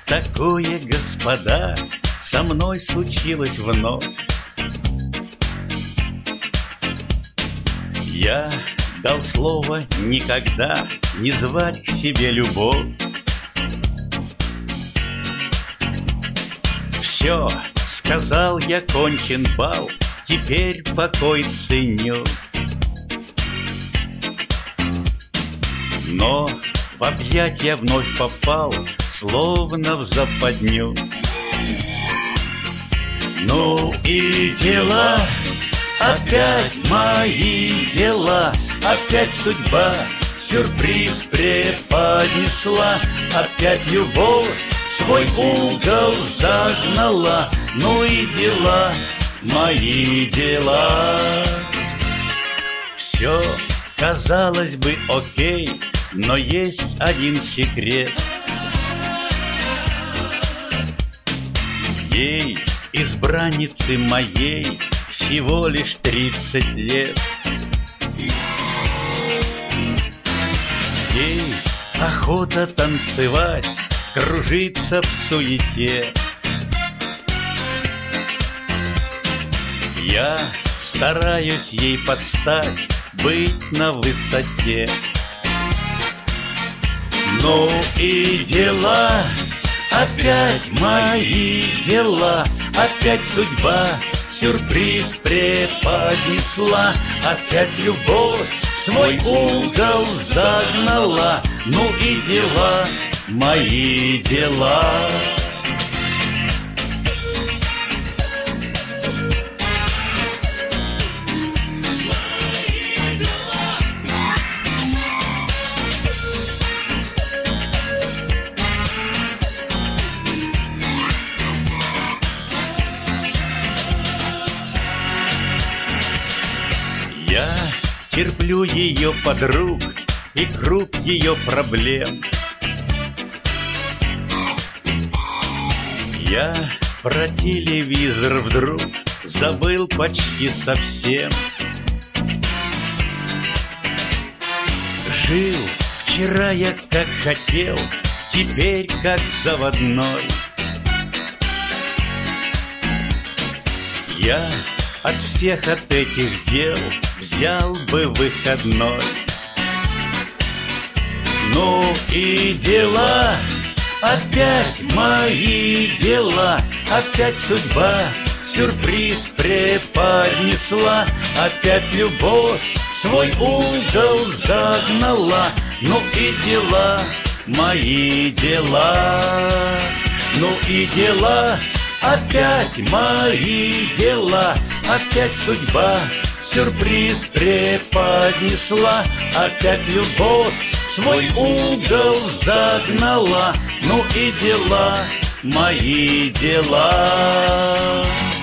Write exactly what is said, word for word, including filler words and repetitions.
Такое, господа, со мной случилось вновь. Я дал слово никогда не звать к себе любовь. Все, сказал я, кончен бал, теперь покой ценю. Но в объятья вновь попал, словно в западню. Ну и дела, опять мои дела, опять судьба сюрприз преподнесла, опять любовь в свой угол загнала. Ну и дела, мои дела. Все, казалось бы, окей, но есть один секрет. Ей, избраннице моей, всего лишь тридцать лет. Ей охота танцевать, кружиться в суете. Я стараюсь ей подстать, быть на высоте. Ну и дела, опять мои дела, опять судьба сюрприз преподнесла, опять любовь в свой угол загнала. Ну и дела, мои дела. Я терплю ее подруг и круг ее проблем. Я про телевизор вдруг забыл почти совсем. Жил вчера я как хотел, теперь как заводной. Я от всех от этих дел взял бы выходной. Ну и дела, опять мои дела, опять судьба сюрприз преподнесла, опять любовь в свой угол загнала. Ну и дела, мои дела. Ну и дела, опять мои дела, опять судьба сюрприз преподнесла, опять любовь в свой угол загнала. Ну и дела, мои дела.